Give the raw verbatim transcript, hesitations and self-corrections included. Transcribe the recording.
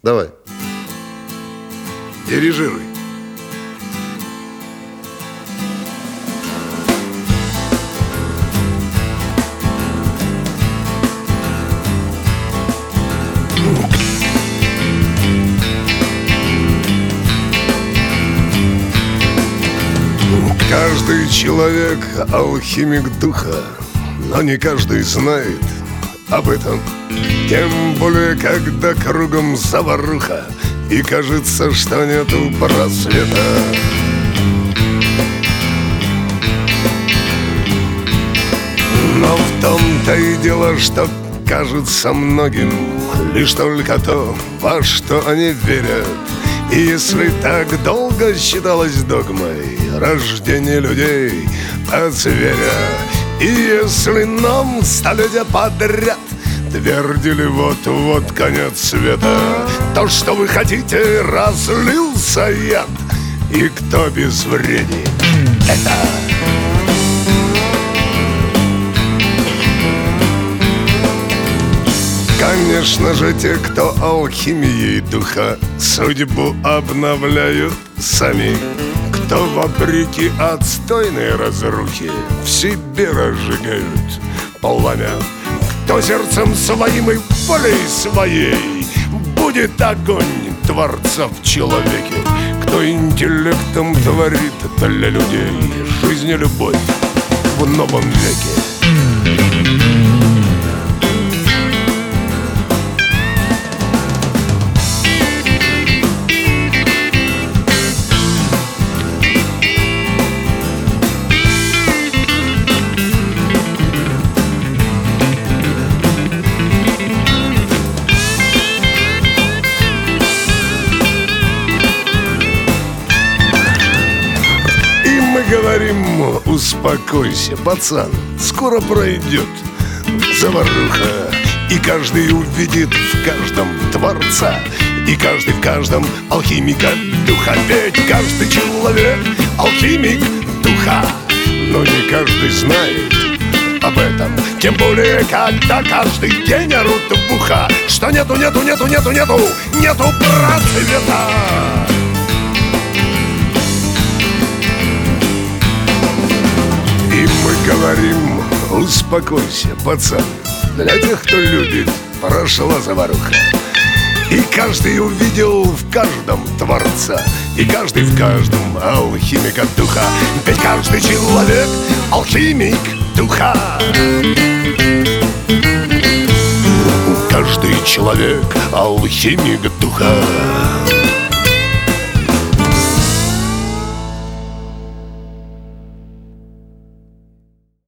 Давай. Дирижируй. Каждый человек алхимик духа, но не каждый знает об этом. Тем более, когда кругом заваруха и кажется, что нету просвета. Но в том-то и дело, что кажется многим лишь только то, во что они верят. И если так долго считалось догмой рождение людей от зверя, и если нам столетия подряд твердили вот-вот конец света, то, что вы хотите, разлился яд, и кто безвреден это? Конечно же, те, кто алхимией духа судьбу обновляют сами, кто вопреки отстойной разрухе в себе разжигают пламя, кто сердцем своим и волей своей будет огонь Творца в человеке, кто интеллектом творит для людей жизнь и любовь в новом веке. Говорим, успокойся, пацан, скоро пройдет заваруха, и каждый увидит в каждом Творца, и каждый в каждом алхимика духа. Ведь каждый человек алхимик духа, но не каждый знает об этом. Тем более, когда каждый день орут в ухо, что нету, нету, нету, нету, нету, нету просвета. И мы говорим, успокойся, пацан, для тех, кто любит, прошла заваруха. И каждый увидел в каждом Творца, и каждый в каждом алхимика духа. Ведь каждый человек алхимик духа. Каждый человек алхимик духа.